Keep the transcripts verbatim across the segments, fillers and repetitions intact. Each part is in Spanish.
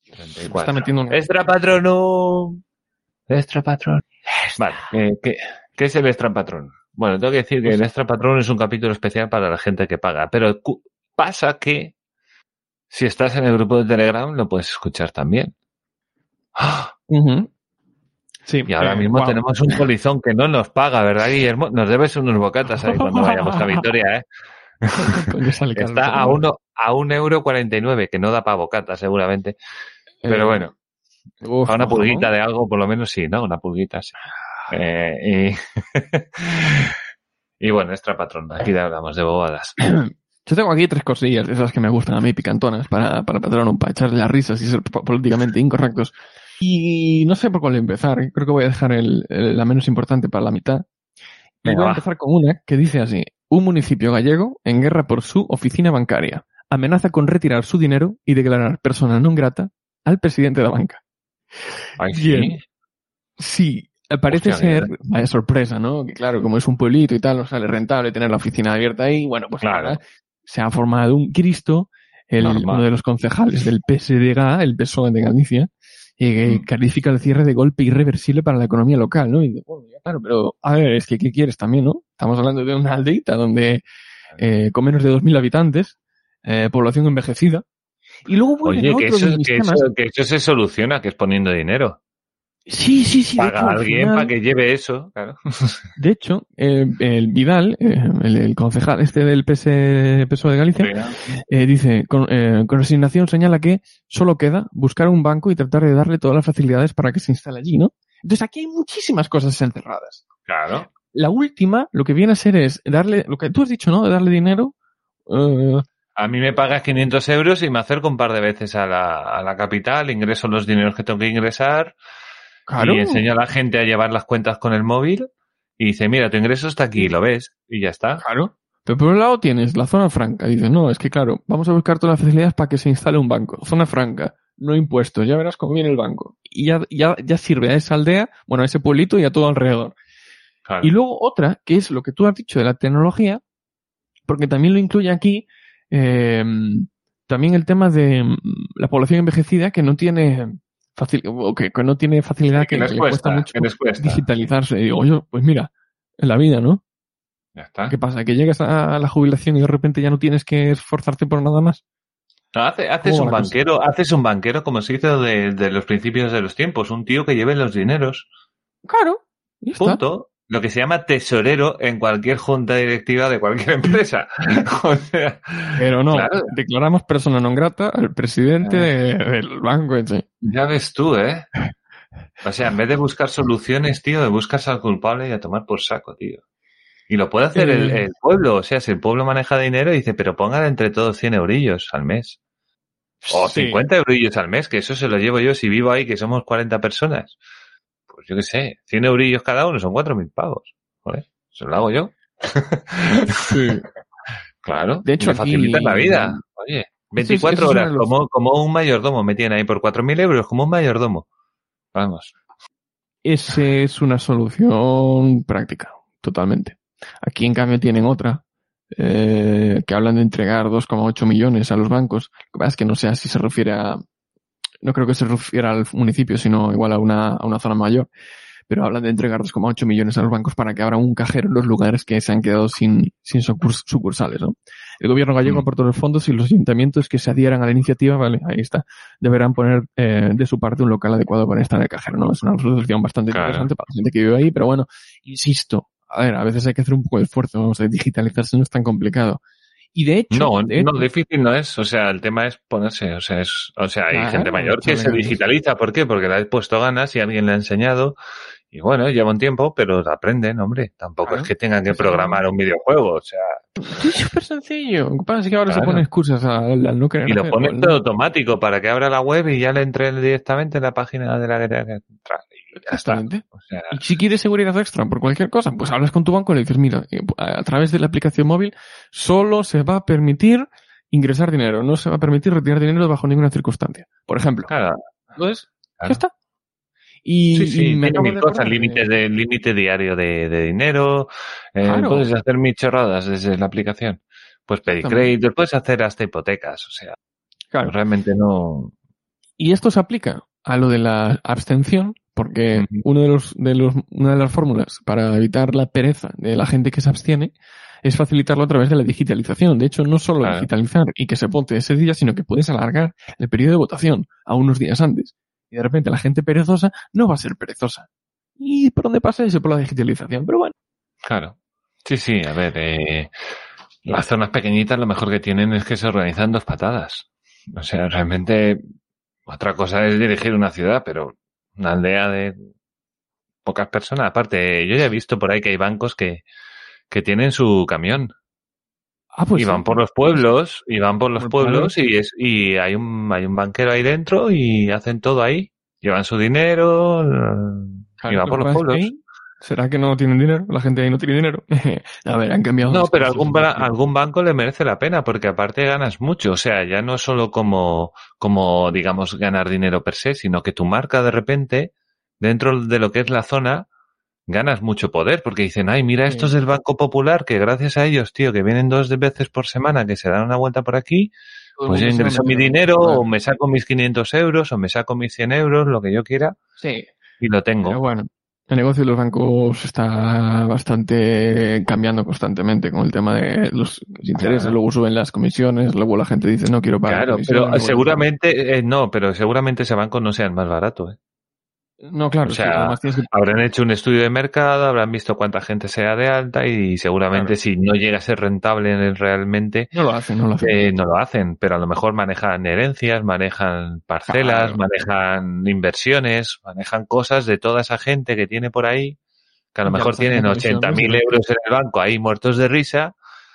treinta y cuatro. Está metiendo un... Extra Patronum. Extra Patronum. Vale, ¿qué, qué, ¿qué es el Extra Patronum? Bueno, tengo que decir que el Extra Patronum es un capítulo especial para la gente que paga, pero cu- pasa que si estás en el grupo de Telegram lo puedes escuchar también. ¡Ah! Uh-huh. Sí, Y ahora eh, mismo wow. tenemos un polizón que no nos paga, ¿verdad, Guillermo? Nos debes unos bocatas ahí cuando vayamos a Vitoria, ¿eh? Coño, sale caro el Está a poco, uno, a un euro cuarenta y nueve, que no da para bocatas seguramente. Pero eh, bueno, uf, para una ¿con pulguita jamón? de algo, por lo menos sí, ¿no? Una pulguita, sí. Eh, y, y bueno, extra patrón, aquí le hablamos de bobadas. Yo tengo aquí tres cosillas, esas que me gustan a mí, picantonas, para, para Patronum, para echarle las risas y ser po- políticamente incorrectos. Y no sé por cuál empezar, ¿eh? Creo que voy a dejar el, el- la menos importante para la mitad. Y Venga, voy a va. empezar con una que dice así: un municipio gallego en guerra por su oficina bancaria. Amenaza con retirar su dinero y declarar persona non grata al presidente de la banca. Ay, Bien, sí. sí, parece Hostia, ser, bien. vaya sorpresa, ¿no? Que claro, como es un pueblito y tal, no sale rentable tener la oficina abierta ahí. Bueno, pues Claro. ahora se ha formado un Cristo, el, Normal. uno de los concejales del P S D G, el P S O E de Galicia, eh, Mm. califica el cierre de golpe irreversible para la economía local, ¿no? Y digo, bueno, ya, claro, pero a ver, es que ¿qué quieres también, no? Estamos hablando de una aldeita donde eh, con menos de dos mil habitantes, eh, población envejecida. Y luego vuelven Oye, a que otro eso, de mis que, eso, temas. que eso se soluciona, que es poniendo dinero. Sí, sí, sí, de Paga hecho, a al alguien final... para que lleve eso, claro. De hecho, eh, el Vidal, eh, el, el concejal este del P S, P S O E de Galicia, eh, dice, con, eh, con resignación señala que solo queda buscar un banco y tratar de darle todas las facilidades para que se instale allí, ¿no? Entonces aquí hay muchísimas cosas encerradas. Claro. La última, lo que viene a ser es darle, lo que tú has dicho, ¿no? De darle dinero. eh, A mí me pagas quinientos euros y me acerco un par de veces a la, a la capital, ingreso los dineros que tengo que ingresar claro, y enseño a la gente a llevar las cuentas con el móvil y dice, mira, tu ingreso está aquí, lo ves y ya está. claro. Pero por un lado tienes la zona franca. Dices, no, es que claro, vamos a buscar todas las facilidades para que se instale un banco. Zona franca, no impuestos, ya verás cómo viene el banco. Y ya, ya, ya sirve a esa aldea, bueno, a ese pueblito y a todo alrededor. Claro. Y luego otra, que es lo que tú has dicho de la tecnología, porque también lo incluye aquí, eh, también el tema de mm, la población envejecida que no tiene facil, o que, que no tiene facilidad, Sí, que que, les que le cuesta cuesta, mucho que les cuesta. digitalizarse. Y digo, yo, pues mira, en la vida, ¿no? Ya está. ¿Qué pasa? ¿Que llegas a la jubilación y de repente ya no tienes que esforzarte por nada más? No, hace, haces ¿Cómo va un la cosa? banquero, haces un banquero como se hizo de, de los principios de los tiempos, un tío que lleve los dineros. Claro, ya está. Punto. Lo que se llama tesorero en cualquier junta directiva de cualquier empresa. O sea, Pero no, claro, declaramos persona non grata al presidente de- del banco ese. ya ves tú, ¿eh? O sea, en vez de buscar soluciones, tío, de buscarse al culpable y a tomar por saco, tío. Y lo puede hacer el, Eh, el pueblo. O sea, si el pueblo maneja dinero, dice, pero pongan entre todos cien eurillos al mes. O sí, cincuenta eurillos al mes, que eso se lo llevo yo si vivo ahí, que somos cuarenta personas. Pues yo qué sé, cien eurillos cada uno son cuatro mil pavos. Joder, se lo hago yo. sí. Claro, De hecho, me facilitan la aquí... vida. Oye, Eso es, eso veinticuatro es uno horas, de los... como, como un mayordomo me tiene ahí por cuatro mil euros, como un mayordomo. Vamos. Ese es una solución práctica, totalmente. Aquí, en cambio, tienen otra, eh, que hablan de entregar dos coma ocho millones a los bancos. Lo que pasa es que no sé si se refiere a... No creo que se refiera al municipio, sino igual a una, a una zona mayor. Pero hablan de entregar dos coma ocho millones a los bancos para que abran un cajero en los lugares que se han quedado sin, sin sucurs- sucursales, ¿no? El gobierno gallego Mm. aportó los fondos y los ayuntamientos que se adhieran a la iniciativa, vale, ahí está, deberán poner eh, de su parte un local adecuado para estar en el cajero, ¿no? Es una solución bastante Claro. interesante para la gente que vive ahí, pero bueno, insisto, a ver, a veces hay que hacer un poco de esfuerzo, vamos a digitalizarse no es tan complicado. Y de hecho, No, de no, hecho, difícil no es. O sea, el tema es ponerse. O sea, es, o sea, hay claro, gente mayor que echarle se ganas. digitaliza. ¿Por qué? Porque le ha puesto ganas y alguien le ha enseñado. Y bueno, lleva un tiempo, pero aprenden, hombre. Tampoco Claro. es que tengan que Pues, programar un videojuego. O sea, sí, es súper sencillo. Lo que pasa es que ahora se claro. ponen excusas al, al no querer Y lo hacer. pones Pues, todo no. automático para que abra la web y ya le entre directamente en la página de la que tenga que entrar. Y ya está. Exactamente. O sea, Y si quieres seguridad extra por cualquier cosa, pues hablas con tu banco y le dices, mira, eh, a través de la aplicación móvil solo se va a permitir ingresar dinero, no se va a permitir retirar dinero bajo ninguna circunstancia. Por ejemplo. claro, Entonces, claro. ya está. Y, Sí, sí, y me tiene acabo mil de cosas, acordar límite de... de, límite diario de, de dinero, eh, Claro. puedes hacer mil chorradas desde la aplicación, puedes pedir Exactamente. créditos, puedes hacer hasta hipotecas, o sea, Claro. realmente no, Y esto se aplica a lo de la abstención, porque uh-huh. uno de los, de los, una de las fórmulas para evitar la pereza de la gente que se abstiene es facilitarlo a través de la digitalización. De hecho, no solo claro. digitalizar y que se vote ese día, sino que puedes alargar el periodo de votación a unos días antes. Y de repente la gente perezosa no va a ser perezosa. ¿Y por dónde pasa eso? Por la digitalización. Pero bueno. Claro. Sí, sí, a ver, eh, las zonas pequeñitas lo mejor que tienen es que se organizan dos patadas. O sea, realmente otra cosa es dirigir una ciudad, pero una aldea de pocas personas. Aparte, yo ya he visto por ahí que hay bancos que, que tienen su camión. Ah, pues y van sí. por los pueblos, y van por los por pueblos y es y hay un hay un banquero ahí dentro y hacen todo ahí. Llevan su dinero claro, y van por los pueblos. Ahí, ¿será que no tienen dinero? La gente ahí no tiene dinero. A ver, han cambiado. No, pero algún ba- algún banco le merece la pena porque aparte ganas mucho. O sea, ya no solo como como digamos ganar dinero per se, sino que tu marca de repente dentro de lo que es la zona ganas mucho poder, porque dicen, ay, mira, estos del Banco Popular, que gracias a ellos, tío, que vienen dos veces por semana, que se dan una vuelta por aquí, pues yo ingreso mi dinero, o me saco mis quinientos euros, o me saco mis cien euros, lo que yo quiera, sí. y lo tengo. Pero bueno, el negocio de los bancos está bastante cambiando constantemente con el tema de los intereses, claro. Luego suben las comisiones, luego la gente dice, no quiero pagar. Claro, pero seguramente, eh, no, pero seguramente ese banco no sea el más barato, ¿eh? No, claro. O sea, sí, que... habrán hecho un estudio de mercado, habrán visto cuánta gente sea de alta y seguramente claro. si no llega a ser rentable realmente... No lo hacen, no lo hacen. Eh, no lo hacen, pero a lo mejor manejan herencias, manejan parcelas, claro. manejan inversiones, manejan cosas de toda esa gente que tiene por ahí, que a lo ya mejor tienen ochenta mil euros en el banco ahí muertos de risa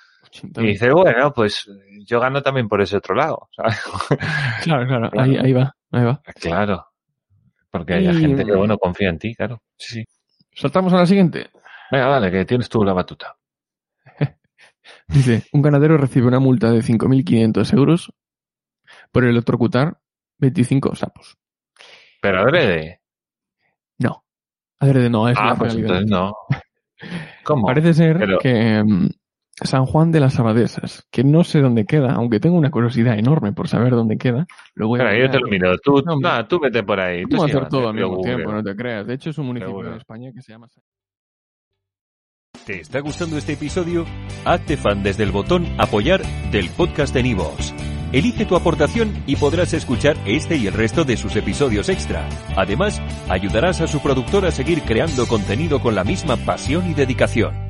y dice, bueno, pues yo gano también por ese otro lado, ¿sabes? Claro, claro, claro. Ahí, ahí va, ahí va. Claro. Porque hay y... gente que, bueno, confía en ti, claro. Sí, sí. ¿Saltamos a la siguiente? Venga, dale, que tienes tú la batuta. Dice, un ganadero recibe una multa de cinco mil quinientos euros por electrocutar veinticinco sapos. ¿Pero adrede? No. Adrede no, es ah, la pues realidad. entonces no. ¿Cómo? Parece ser Pero... que um, San Juan de las Abadesas, que no sé dónde queda, aunque tengo una curiosidad enorme por saber dónde queda. Lo voy a Claro, yo te lo miro. Tú, no, no, tú vete por ahí. Vamos tú a hacer sí, todo al mismo Google. tiempo, no te creas. De hecho, es un municipio Seguro. de España que se llama... ¿Te está gustando este episodio? Hazte fan desde el botón Apoyar del podcast de Nivos. Elige tu aportación y podrás escuchar este y el resto de sus episodios extra. Además, ayudarás a su productor a seguir creando contenido con la misma pasión y dedicación.